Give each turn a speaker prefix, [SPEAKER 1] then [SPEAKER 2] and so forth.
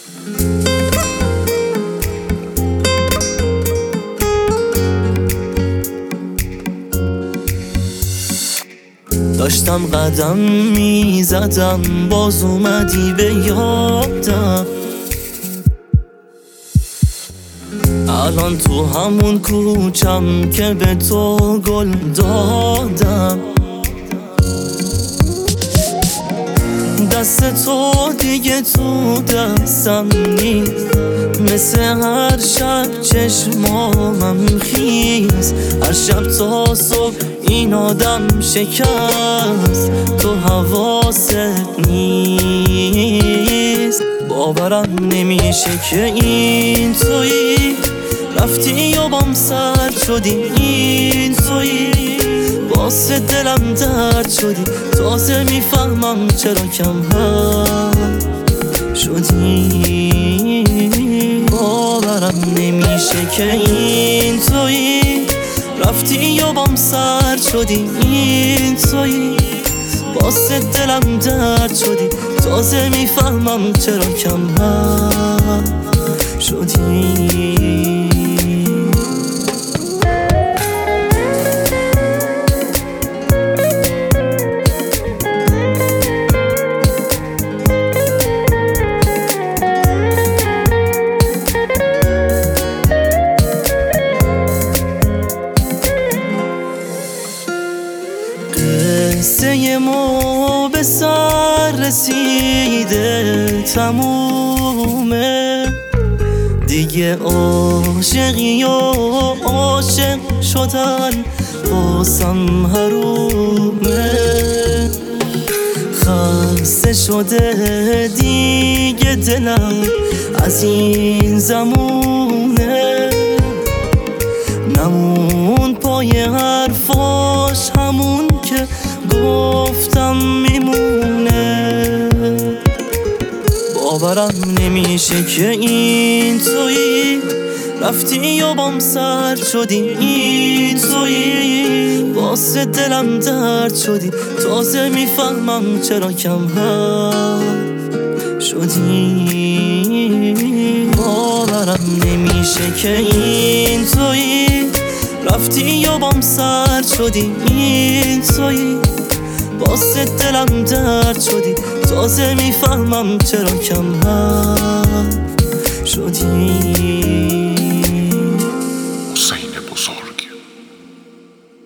[SPEAKER 1] داشتم قدم میزدم باز اومدی به یادم، الان تو همون کوچم که به تو گل دادم. دست تو دیگه تو دستم نیست، مثل هر شب چشمامم خیز، هر شب تا صبح این آدم شکست، تو حواست نیست. باورم نمیشه که این تویی، رفتی و بام سر شدی، این تویی، واسه دلم درد شدی، تازه میفهمم چرا کم هم شدی. باورم نمیشه که این تویی، رفتی و بام سر شدی، این تویی، واسه دلم درد شدی، تازه میفهمم چرا کم هم شدی. قصه ما به سر رسیده تمومه دیگه، عاشقی و عاشق شدن بازم حرومه. خسته شده دیگه دلم از این زمونه، نمون پای حرفاش همون که گفتم میمونه. باورم نمیشه که این تویی، رفتی و بام سر شدی، این تویی، واسه دلم درد شدی، تازه میفهمم چرا کم هم شدی. باورم نمیشه که این تویی، رفتی و بام سر شدی، این تویی، واسه دلم درد شدی، تازه میفهمم چرا کم هم شدی.